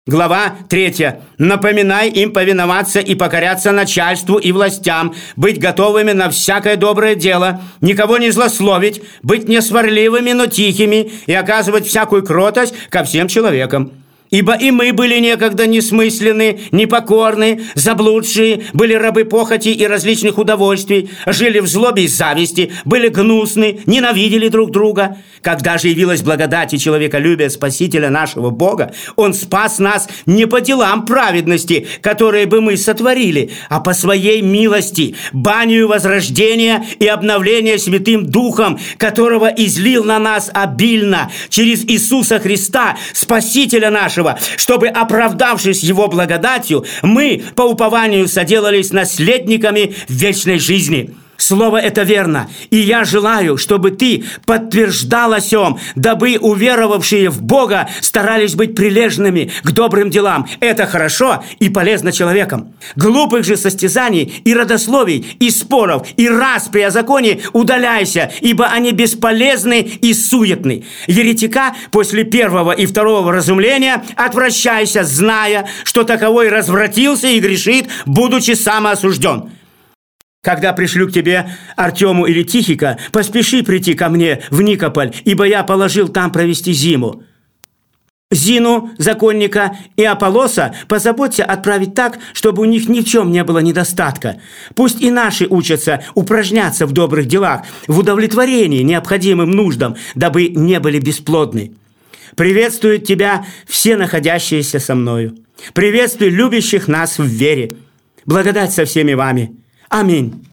Глава 3. «Напоминай им повиноваться и покоряться начальству и властям, быть готовыми на всякое доброе дело, никого не злословить, быть не сварливыми, но тихими и оказывать всякую кротость ко всем человекам. Ибо и мы были некогда несмысленны, непокорны, заблудшие, были рабы похоти и различных удовольствий, жили в злобе и зависти, были гнусны, ненавидели друг друга. Когда же явилась благодать и человеколюбие Спасителя нашего Бога, Он спас нас не по делам праведности, которые бы мы сотворили, а по Своей милости, банию возрождения и обновления Святым Духом, которого излил на нас обильно через Иисуса Христа, Спасителя нашего, чтобы, оправдавшись Его благодатью, мы по упованию соделались наследниками вечной жизни». Слово это верно, и я желаю, чтобы ты подтверждала сем, дабы уверовавшие в Бога старались быть прилежными к добрым делам. Это хорошо и полезно человеком. Глупых же состязаний и родословий, и споров, и распри о законе удаляйся, ибо они бесполезны и суетны. Еретика после первого и второго разумления отвращайся, зная, что таковой развратился и грешит, будучи самоосужден. Когда пришлю к тебе Артему или Тихика, поспеши прийти ко мне в Никополь, ибо я положил там провести зиму. Зину, законника, и Аполлоса позаботься отправить так, чтобы у них ни в чем не было недостатка. Пусть и наши учатся упражняться в добрых делах, в удовлетворении необходимым нуждам, дабы не были бесплодны. Приветствуют тебя все находящиеся со мною. Приветствуй любящих нас в вере. Благодать со всеми вами. Аминь.